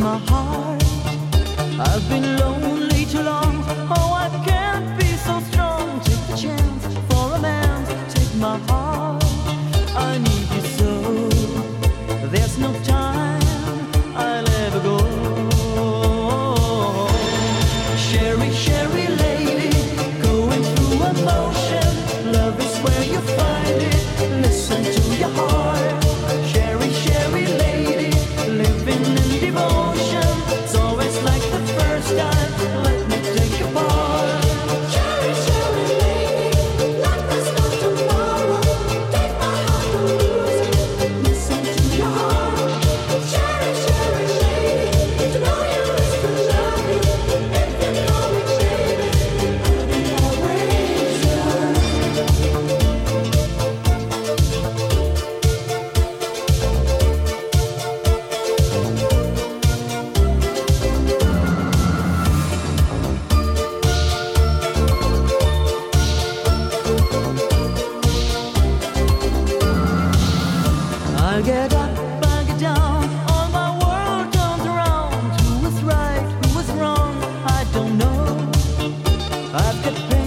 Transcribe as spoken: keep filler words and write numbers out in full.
my heart. I've been lonely too long. Oh, I can't be so strong. Take the chance for a man. Take my heart. I need you so. There's no time I'll ever go. Sherry, Sherry lady, going through emotion. Love is where you find it. Listen to your heart. Sherry, Sherry lady, living in devotion. It's always like the first time. Let me take your part. Cherry, cherry lady, like there's no tomorrow. Take my heart and lose it. Listen to your heart. Cherry, cherry lady, to know you is to love you. If you know me, baby, I'll be always yours. I get up, I get down, all my world turns around. Who was right, who was wrong, I don't know. I've got